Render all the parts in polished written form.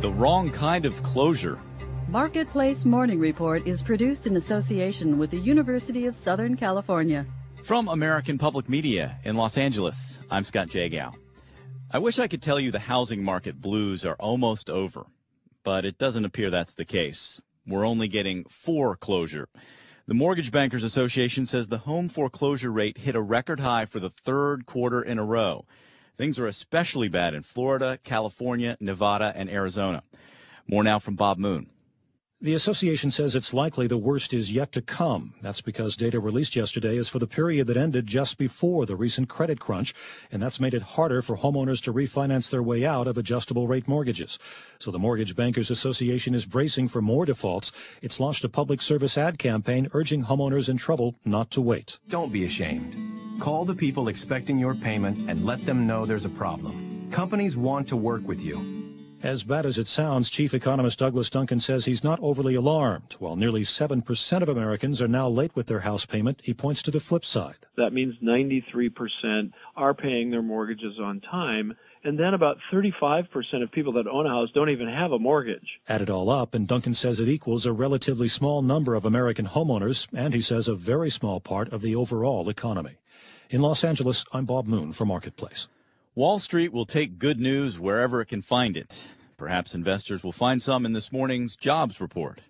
The wrong kind of closure. Marketplace Morning Report is produced in association with the University of Southern California. From American Public Media in Los Angeles, I'm Scott Jagow. I wish I could tell you the housing market blues are almost over, but it doesn't appear that's the case. We're only getting foreclosure. The Mortgage Bankers Association says the home foreclosure rate hit a record high for the third quarter in a row. Things are especially bad in Florida, California, Nevada, and Arizona. More now from Bob Moon. The association says it's likely the worst is yet to come. That's because data released yesterday is for the period that ended just before the recent credit crunch, and that's made it harder for homeowners to refinance their way out of adjustable rate mortgages. So the Mortgage Bankers Association is bracing for more defaults. It's launched a public service ad campaign urging homeowners in trouble not to wait. Don't be ashamed. Call the people expecting your payment and let them know there's a problem. Companies want to work with you. As bad as it sounds, Chief Economist Douglas Duncan says he's not overly alarmed. While nearly 7% of Americans are now late with their house payment, he points to the flip side. That means 93% are paying their mortgages on time, and then about 35% of people that own a house don't even have a mortgage. Add it all up, and Duncan says it equals a relatively small number of American homeowners, and he says a very small part of the overall economy. In Los Angeles, I'm Bob Moon for Marketplace. Wall Street will take good news wherever it can find it. Perhaps investors will find some in this morning's jobs report.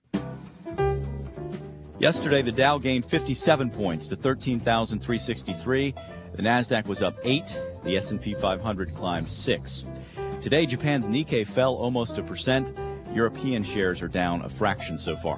Yesterday, the Dow gained 57 points to 13,363. The Nasdaq was up 8. The S&P 500 climbed 6. Today, Japan's Nikkei fell almost 1%. European shares are down a fraction so far.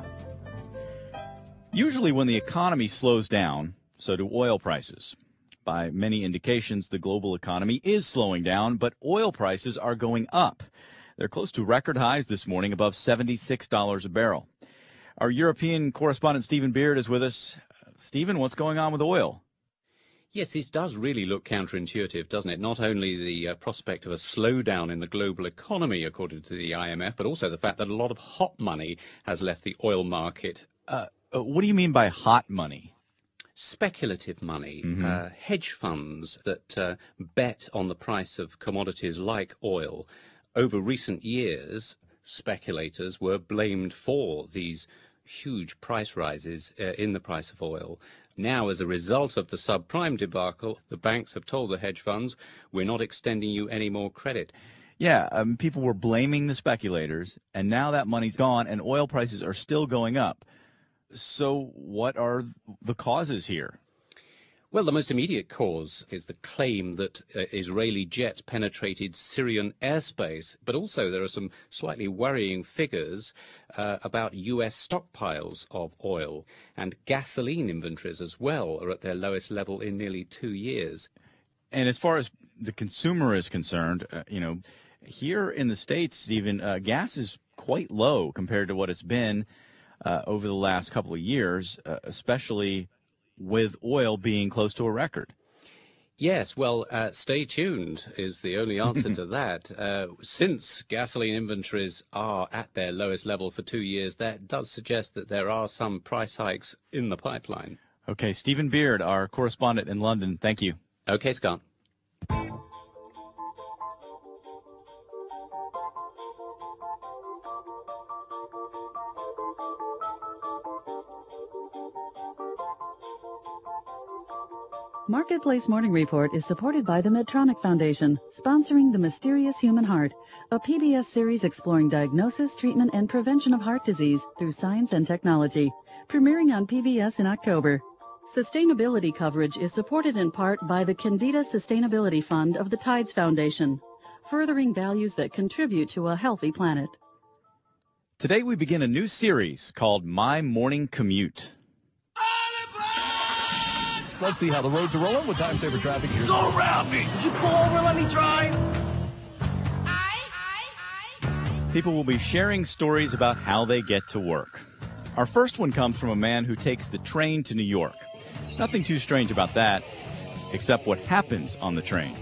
Usually when the economy slows down, so do oil prices. By many indications, the global economy is slowing down, but oil prices are going up. They're close to record highs this morning, above $76 a barrel. Our European correspondent Stephen Beard is with us. Stephen, what's going on with oil? Yes, this does really look counterintuitive, doesn't it? Not only the prospect of a slowdown in the global economy, according to the IMF, but also the fact that a lot of hot money has left the oil market. What do you mean by hot money? Speculative money, hedge funds that bet on the price of commodities like oil. Over recent years, speculators were blamed for these huge price rises in the price of oil. Now, as a result of the subprime debacle, the banks have told the hedge funds, we're not extending you any more credit. Yeah, people were blaming the speculators, and now that money's gone, and oil prices are still going up. So what are the causes here? Well, the most immediate cause is the claim that Israeli jets penetrated Syrian airspace, but also there are some slightly worrying figures about U.S. stockpiles of oil, and gasoline inventories as well are at their lowest level in nearly 2 years. And as far as the consumer is concerned, here in the States, even gas is quite low compared to what it's been over the last couple of years, especially with oil being close to a record. Yes, well, stay tuned is the only answer to that. Since gasoline inventories are at their lowest level for 2 years, that does suggest that there are some price hikes in the pipeline. Okay, Stephen Beard, our correspondent in London, thank you. Okay, Scott. Marketplace Morning Report is supported by the Medtronic Foundation, sponsoring The Mysterious Human Heart, a PBS series exploring diagnosis, treatment, and prevention of heart disease through science and technology, premiering on PBS in October. Sustainability coverage is supported in part by the Candida Sustainability Fund of the Tides Foundation, furthering values that contribute to a healthy planet. Today we begin a new series called My Morning Commute. Let's see how the roads are rolling with time saver traffic. Here's Go around me! Would you pull over and let me drive? People will be sharing stories about how they get to work. Our first one comes from a man who takes the train to New York. Nothing too strange about that, except what happens on the train.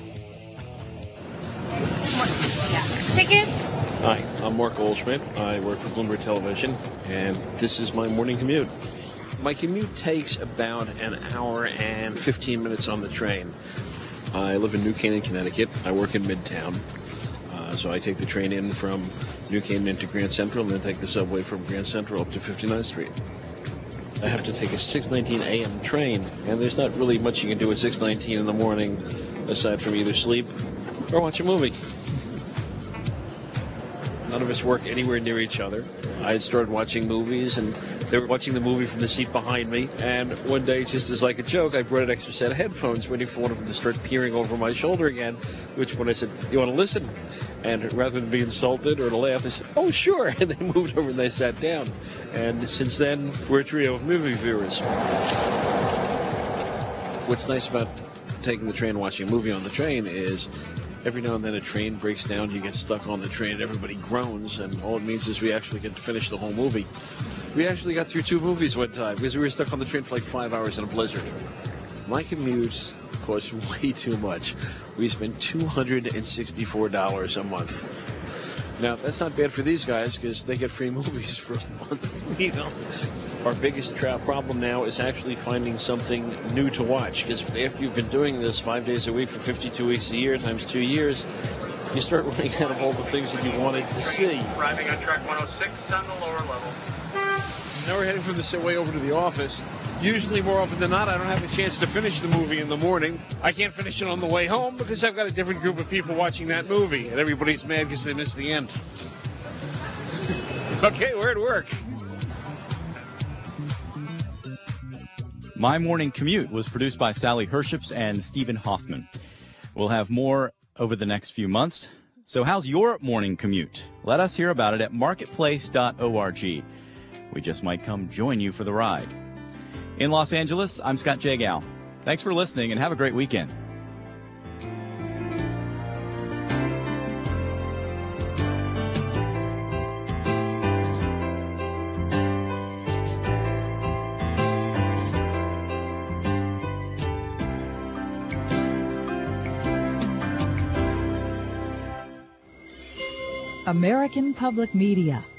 Tickets? Hi, I'm Mark Goldschmidt. I work for Bloomberg Television, and this is my morning commute. My commute takes about an hour and 15 minutes on the train. I live in New Canaan, Connecticut. I work in Midtown. So I take the train in from New Canaan into Grand Central and then take the subway from Grand Central up to 59th Street. I have to take a 6:19 a.m. train, and there's not really much you can do at 6:19 in the morning aside from either sleep or watch a movie. None of us work anywhere near each other. I had started watching movies, and they were watching the movie from the seat behind me. And one day, just as like a joke, I brought an extra set of headphones, waiting for one of them to start peering over my shoulder again, which when I said, "You want to listen?" And rather than be insulted or to laugh, they said, "Oh, sure." And they moved over and they sat down. And since then, we're a trio of movie viewers. What's nice about taking the train, watching a movie on the train is every now and then a train breaks down, you get stuck on the train, everybody groans, and all it means is we actually get to finish the whole movie. We actually got through 2 movies one time because we were stuck on the train for like 5 hours in a blizzard. My commute costs way too much. We spend $264 a month. Now, that's not bad for these guys because they get free movies for a month, you know. Our biggest problem now is actually finding something new to watch, because after you've been doing this 5 days a week for 52 weeks a year times 2 years, you start running out of all the things that you wanted to see. Arriving on track 106 on the lower level. Now we're heading from the subway over to the office. Usually, more often than not, I don't have a chance to finish the movie in the morning. I can't finish it on the way home because I've got a different group of people watching that movie, and everybody's mad because they missed the end. Okay, we're at work. My Morning Commute was produced by Sally Herships and Stephen Hoffman. We'll have more over the next few months. So how's your morning commute? Let us hear about it at marketplace.org. We just might come join you for the ride. In Los Angeles, I'm Scott Jagow. Thanks for listening and have a great weekend. American Public Media